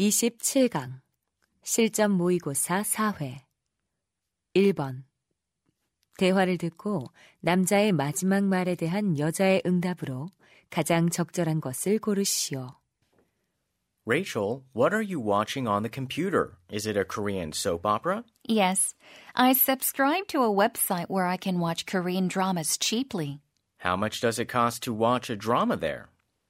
27강 실전 모의고사 4회 1번 대화를 듣고 남자의 마지막 말에 대한 여자의 응답으로 가장 적절한 것을 고르시오. Rachel, what are you watching on the computer? Is it a Korean soap opera? Yes, I subscribe to a website where I can watch Korean dramas cheaply. How much does it cost to watch a drama there?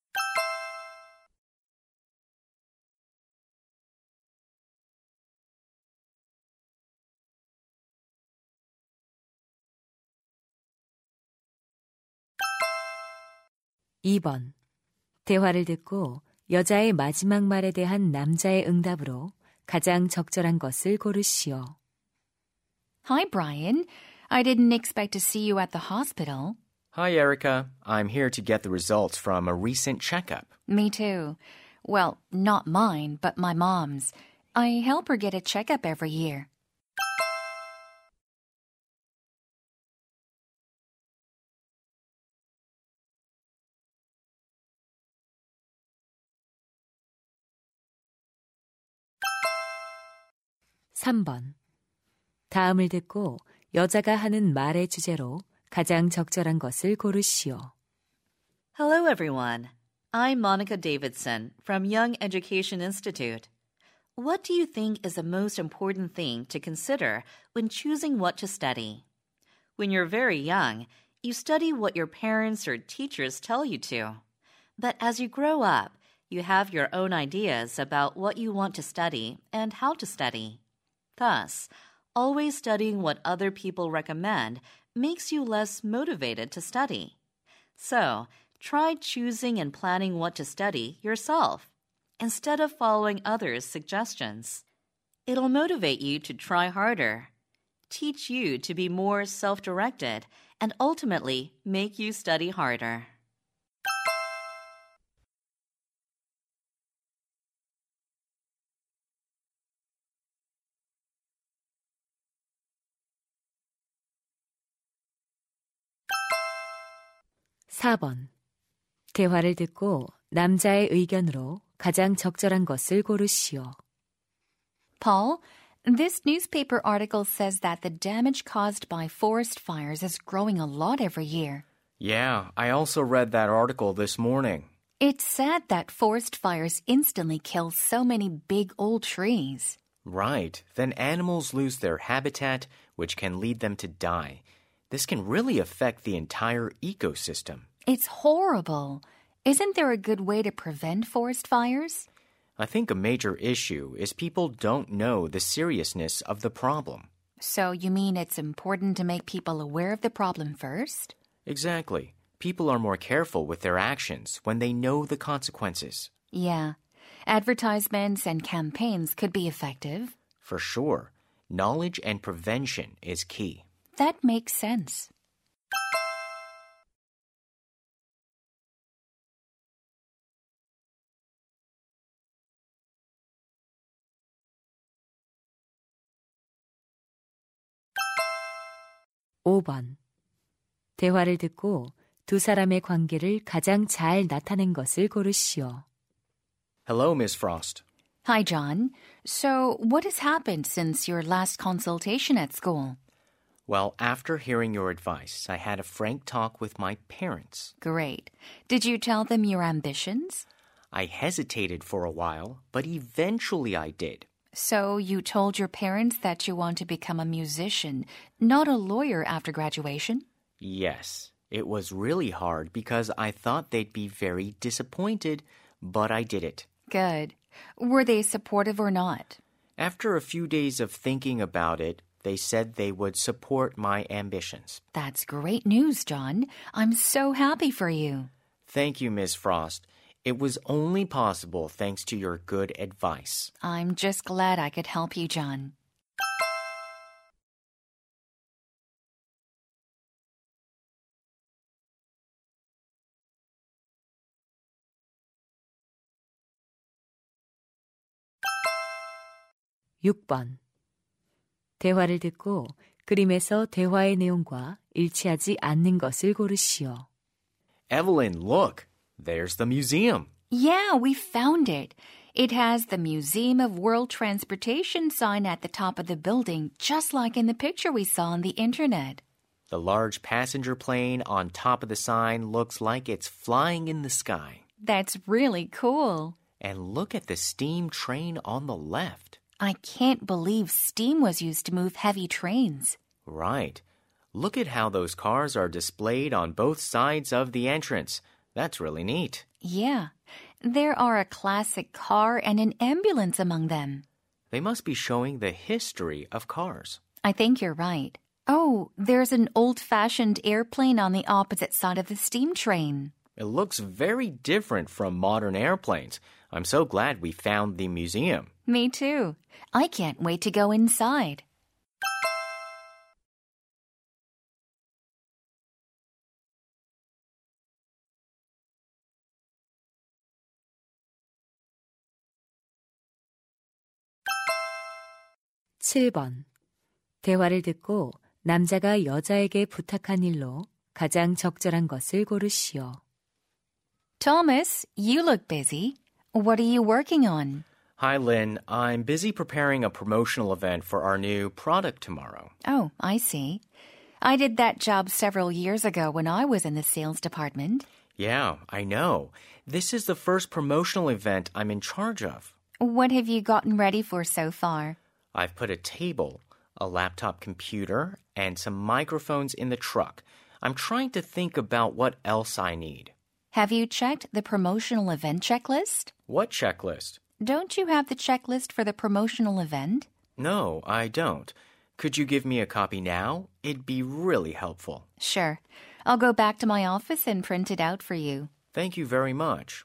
(2번) 대화를 듣고 여자의 마지막 말에 대한 남자의 응답으로 가장 적절한 것을 고르시오. Hi, Brian. I didn't expect to see you at the hospital. Hi, Erica. I'm here to get the results from a recent checkup. Me too. Well, not mine, but my mom's. I help her get a checkup every year. (3번) 다음을 듣고 여자가 하는 말의 주제로 가장 적절한 것을 고르시오. Hello, everyone. I'm Monica Davidson from Young Education Institute. What do you think is the most important thing to consider when choosing what to study? When you're very young, you study what your parents or teachers tell you to. But as you grow up, you have your own ideas about what you want to study and how to study. Thus, always studying what other people recommend makes you less motivated to study. So, try choosing and planning what to study yourself, instead of following others' suggestions. It'll motivate you to try harder, teach you to be more self-directed, and ultimately make you study harder. (4번) 대화를 듣고 남자의 의견으로 가장 적절한 것을 고르시오. Paul, this newspaper article says that the damage caused by forest fires is growing a lot every year. Yeah, I also read that article this morning. It's sad that forest fires instantly kill so many big old trees. Right. Then animals lose their habitat, which can lead them to die. This can really affect the entire ecosystem. It's horrible. Isn't there a good way to prevent forest fires? I think a major issue is people don't know the seriousness of the problem. So you mean it's important to make people aware of the problem first? Exactly. People are more careful with their actions when they know the consequences. Yeah. Advertisements and campaigns could be effective. For sure. Knowledge and prevention is key. That makes sense. (5번) 대화를 듣고 두 사람의 관계를 가장 잘 나타낸 것을 고르시오. Hello, Miss Frost. Hi, John. So, what has happened since your last consultation at school? Well, after hearing your advice, I had a frank talk with my parents. Great. Did you tell them your ambitions? I hesitated for a while, but eventually I did. So you told your parents that you want to become a musician, not a lawyer after graduation? Yes. It was really hard because I thought they'd be very disappointed, but I did it. Good. Were they supportive or not? After a few days of thinking about it, they said they would support my ambitions. That's great news, John. I'm so happy for you. Thank you, Miss Frost. It was only possible thanks to your good advice. I'm just glad I could help you, John. (6번) 대화를 듣고 그림에서 대화의 내용과 일치하지 않는 것을 고르시오. Evelyn, look! There's the museum. Yeah, we found it. It has the Museum of World Transportation sign at the top of the building, just like in the picture we saw on the internet. The large passenger plane on top of the sign looks like it's flying in the sky. That's really cool. And look at the steam train on the left. I can't believe steam was used to move heavy trains. Right. Look at how those cars are displayed on both sides of the entrance. That's really neat. Yeah. There are a classic car and an ambulance among them. They must be showing the history of cars. I think you're right. Oh, there's an old-fashioned airplane on the opposite side of the steam train. It looks very different from modern airplanes. I'm so glad we found the museum. Me too. I can't wait to go inside. (7번) 대화를 듣고 남자가 여자에게 부탁한 일로 가장 적절한 것을 고르시오. Thomas, you look busy. What are you working on? Hi, Lynn. I'm busy preparing a promotional event for our new product tomorrow. Oh, I see. I did that job several years ago when I was in the sales department. Yeah, I know. This is the first promotional event I'm in charge of. What have you gotten ready for so far? I've put a table, a laptop computer, and some microphones in the truck. I'm trying to think about what else I need. Have you checked the promotional event checklist? What checklist? Don't you have the checklist for the promotional event? No, I don't. Could you give me a copy now? It'd be really helpful. Sure. I'll go back to my office and print it out for you. Thank you very much.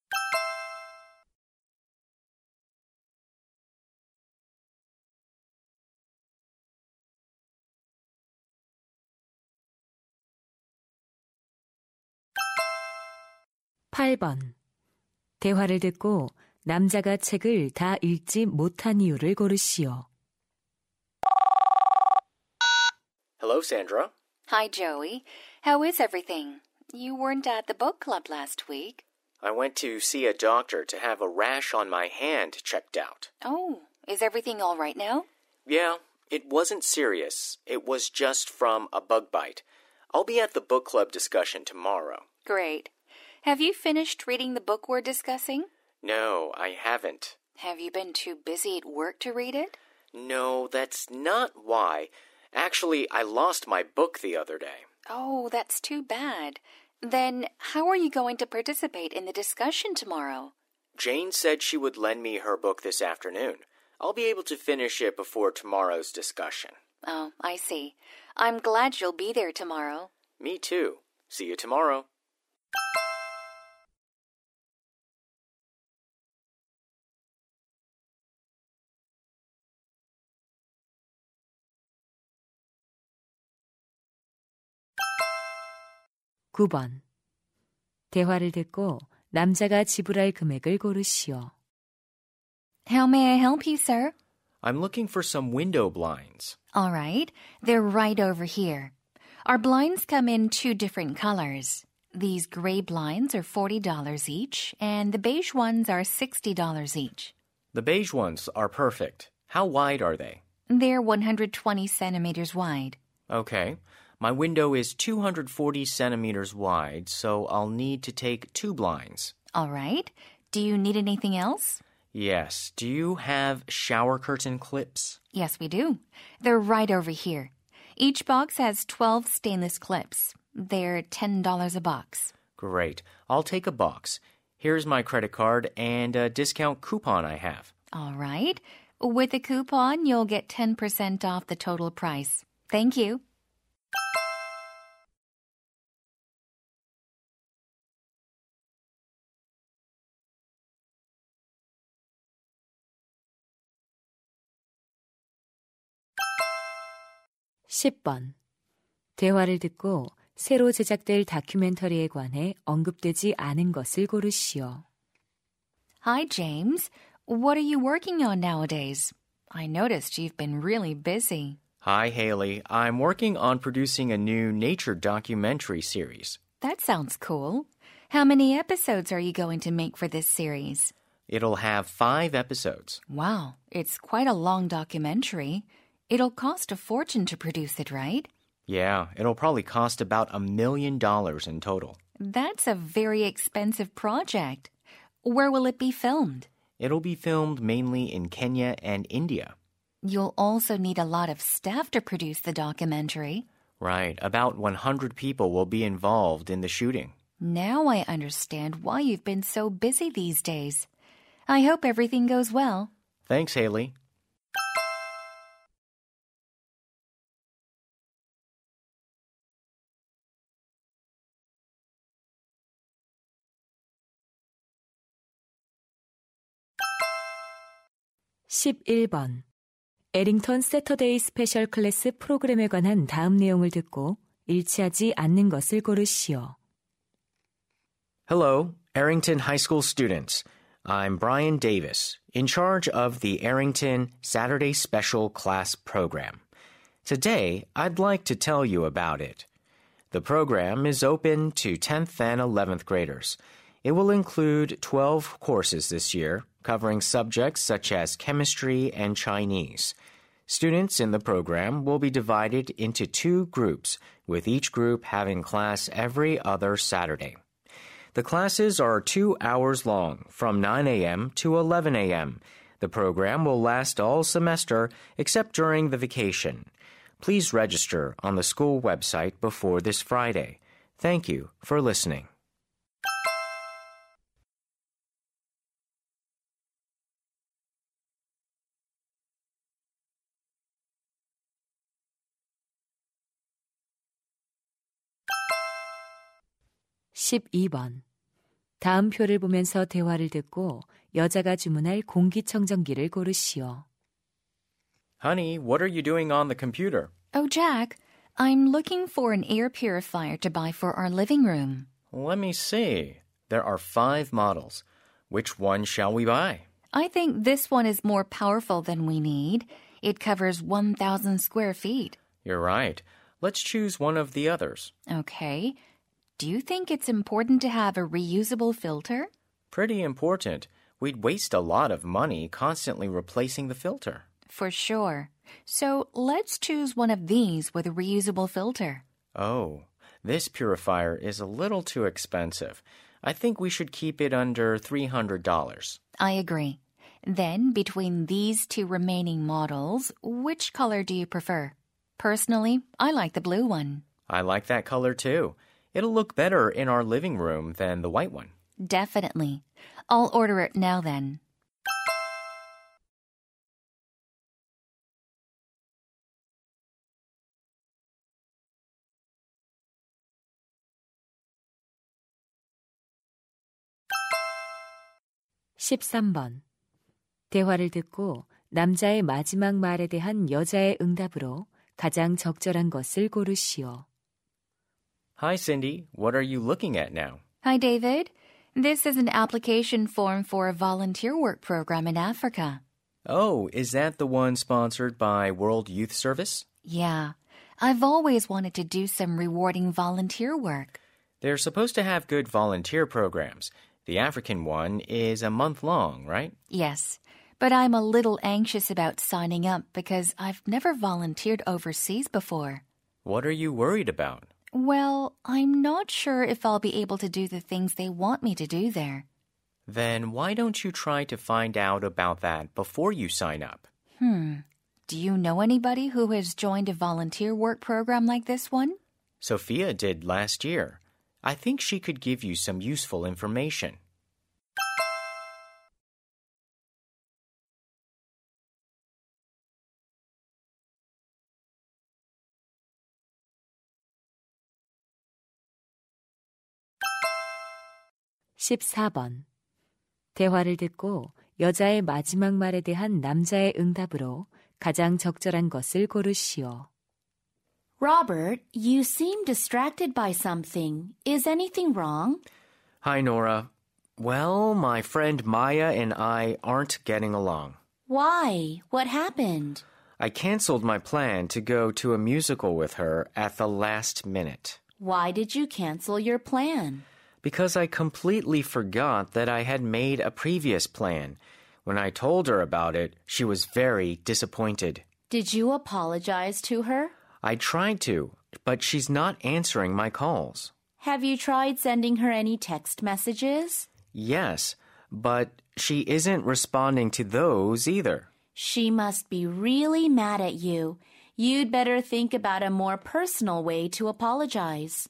(8번) 대화를 듣고 남자가 책을 다 읽지 못한 이유를 고르시오. Hello, Sandra. Hi, Joey. How is everything? You weren't at the book club last week. I went to see a doctor to have a rash on my hand checked out. Oh, is everything all right now? Yeah, it wasn't serious. It was just from a bug bite. I'll be at the book club discussion tomorrow. Great. Have you finished reading the book we're discussing? No, I haven't. Have you been too busy at work to read it? No, that's not why. Actually, I lost my book the other day. Oh, that's too bad. Then how are you going to participate in the discussion tomorrow? Jane said she would lend me her book this afternoon. I'll be able to finish it before tomorrow's discussion. Oh, I see. I'm glad you'll be there tomorrow. Me too. See you tomorrow. (9번) 대화를 듣고 남자가 지불할 금액을 고르시오. How may I help you, sir? I'm looking for some window blinds. All right. They're right over here. Our blinds come in 2 different colors. These gray blinds are $40 each, and the beige ones are $60 each. The beige ones are perfect. How wide are they? They're 120 centimeters wide. Okay. My window is 240 centimeters wide, so I'll need to take 2 blinds. All right. Do you need anything else? Yes. Do you have shower curtain clips? Yes, we do. They're right over here. Each box has 12 stainless clips. They're $10 a box. Great. I'll take a box. Here's my credit card and a discount coupon I have. All right. With the coupon, you'll get 10% off the total price. Thank you. (10번) 대화를 듣고 새로 제작될 다큐멘터리에 관해 언급되지 않은 것을 고르시오. Hi, James. What are you working on nowadays? I noticed you've been really busy. Hi, Haley. I'm working on producing a new nature documentary series. That sounds cool. How many episodes are you going to make for this series? It'll have 5 episodes. Wow, it's quite a long documentary. It'll cost a fortune to produce it, right? Yeah, it'll probably cost about $1 million in total. That's a very expensive project. Where will it be filmed? It'll be filmed mainly in Kenya and India. You'll also need a lot of staff to produce the documentary. Right, about 100 people will be involved in the shooting. Now I understand why you've been so busy these days. I hope everything goes well. Thanks, Haley. (11번) 에링턴 세터데이 스페셜 클래스 프로그램에 관한 다음 내용을 듣고 일치하지 않는 것을 고르시오. Hello, Arrington High School students. I'm Brian Davis, in charge of the Arrington Saturday Special Class Program. Today, I'd like to tell you about it. The program is open to 10th and 11th graders. It will include 12 courses this year, covering subjects such as chemistry and Chinese. Students in the program will be divided into 2 groups, with each group having class every other Saturday. The classes are 2 hours long, from 9 a.m. to 11 a.m. The program will last all semester, except during the vacation. Please register on the school website before this Friday. Thank you for listening. (12번) 다음 표를 보면서 대화를 듣고 여자가 주문할 공기청정기를 고르시오. Honey, what are you doing on the computer? Oh, Jack, I'm looking for an air purifier to buy for our living room. Let me see. There are 5 models. Which one shall we buy? I think this one is more powerful than we need. It covers 1,000 square feet. You're right. Let's choose one of the others. Okay. Do you think it's important to have a reusable filter? Pretty important. We'd waste a lot of money constantly replacing the filter. For sure. So let's choose one of these with a reusable filter. Oh, this purifier is a little too expensive. I think we should keep it under $300. I agree. Then, between these 2 remaining models, which color do you prefer? Personally, I like the blue one. I like that color too. It'll look better in our living room than the white one. Definitely. I'll order it now then. (13번) 대화를 듣고 남자의 마지막 말에 대한 여자의 응답으로 가장 적절한 것을 고르시오. Hi, Cindy. What are you looking at now? Hi, David. This is an application form for a volunteer work program in Africa. Oh, is that the one sponsored by World Youth Service? Yeah. I've always wanted to do some rewarding volunteer work. They're supposed to have good volunteer programs. The African one is a month long, right? Yes, but I'm a little anxious about signing up because I've never volunteered overseas before. What are you worried about? Well, I'm not sure if I'll be able to do the things they want me to do there. Then why don't you try to find out about that before you sign up? Do you know anybody who has joined a volunteer work program like this one? Sophia did last year. I think she could give you some useful information. (14번) 대화를 듣고 여자의 마지막 말에 대한 남자의 응답으로 가장 적절한 것을 고르시오. Robert, you seem distracted by something. Is anything wrong? Hi, Nora. Well, my friend Maya and I aren't getting along. Why? What happened? I canceled my plan to go to a musical with her at the last minute. Why did you cancel your plan? because I completely forgot that I had made a previous plan. When I told her about it, she was very disappointed. Did you apologize to her? I tried to, but she's not answering my calls. Have you tried sending her any text messages? Yes, but she isn't responding to those either. She must be really mad at you. You'd better think about a more personal way to apologize.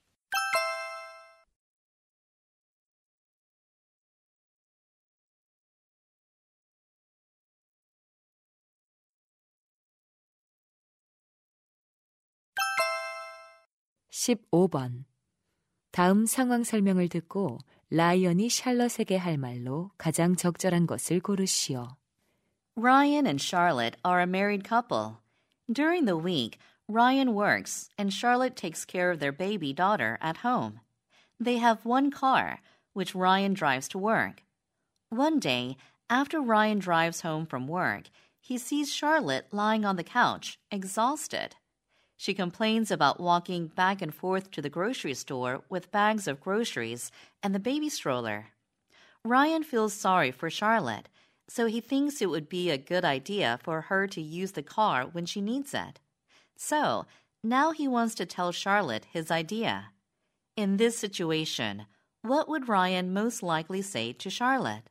(15번) 다음 상황 설명을 듣고 라이언이 샬럿에게 할 말로 가장 적절한 것을 고르시오. Ryan and Charlotte are a married couple. During the week, Ryan works and Charlotte takes care of their baby daughter at home. They have one car, which Ryan drives to work. One day, after Ryan drives home from work, he sees Charlotte lying on the couch, exhausted. She complains about walking back and forth to the grocery store with bags of groceries and the baby stroller. Ryan feels sorry for Charlotte, so he thinks it would be a good idea for her to use the car when she needs it. So, now he wants to tell Charlotte his idea. In this situation, what would Ryan most likely say to Charlotte?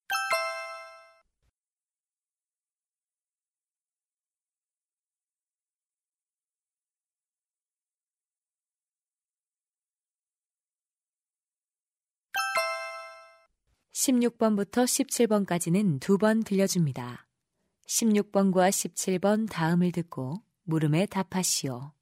(16번부터 17번까지는 2번 들려줍니다. 16번과 17번 다음을 듣고 물음에 답하시오.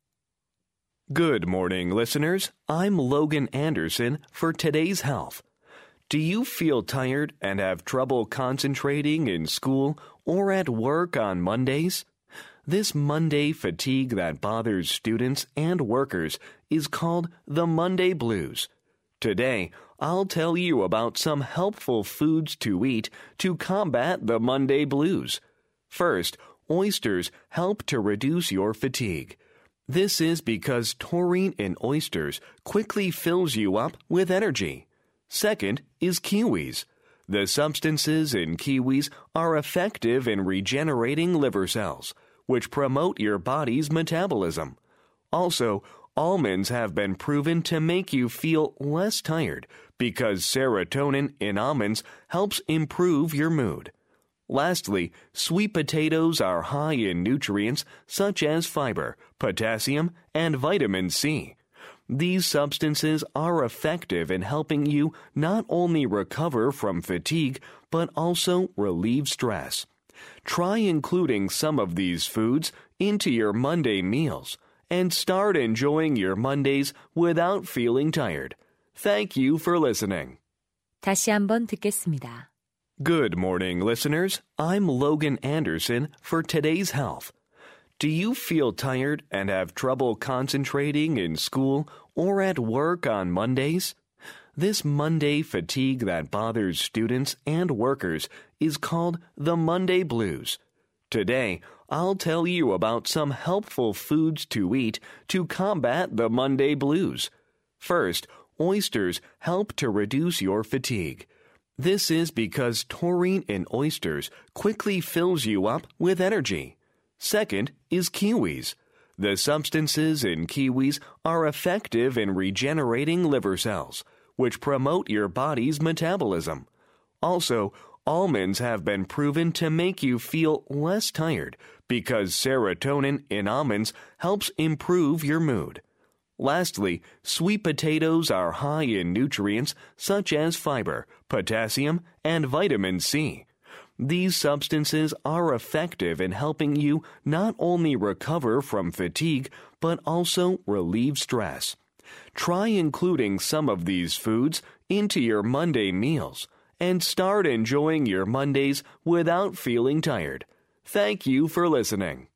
Good morning, listeners. I'm Logan Anderson for Today's Health. Do you feel tired and have trouble concentrating in school or at work on Mondays? This Monday fatigue that bothers students and workers is called the Monday Blues. Today, I'll tell you about some helpful foods to eat to combat the Monday blues. First, oysters help to reduce your fatigue. This is because taurine in oysters quickly fills you up with energy. Second is kiwis. The substances in kiwis are effective in regenerating liver cells, which promote your body's metabolism. Also, almonds have been proven to make you feel less tired because serotonin in almonds helps improve your mood. Lastly, sweet potatoes are high in nutrients such as fiber, potassium, and vitamin C. These substances are effective in helping you not only recover from fatigue, but also relieve stress. Try including some of these foods into your Monday meals and start enjoying your Mondays without feeling tired. Thank you for listening. 다시 한번 듣겠습니다. Good morning, listeners. I'm Logan Anderson for Today's Health. Do you feel tired and have trouble concentrating in school or at work on Mondays? This Monday fatigue that bothers students and workers is called the Monday Blues. Today, I'll tell you about some helpful foods to eat to combat the Monday blues. First, oysters help to reduce your fatigue. This is because taurine in oysters quickly fills you up with energy. Second is kiwis. The substances in kiwis are effective in regenerating liver cells, which promote your body's metabolism. Also, almonds have been proven to make you feel less tired because serotonin in almonds helps improve your mood. Lastly, sweet potatoes are high in nutrients such as fiber, potassium, and vitamin C. These substances are effective in helping you not only recover from fatigue, but also relieve stress. Try including some of these foods into your Monday meals and start enjoying your Mondays without feeling tired. Thank you for listening.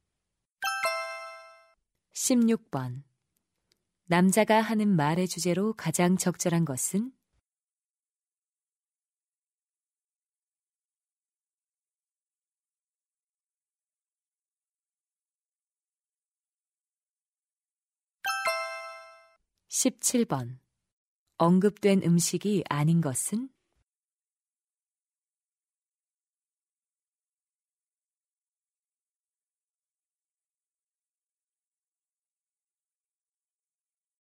16번. 남자가 하는 말의 주제로 가장 적절한 것은? (17번) 언급된 음식이 아닌 것은?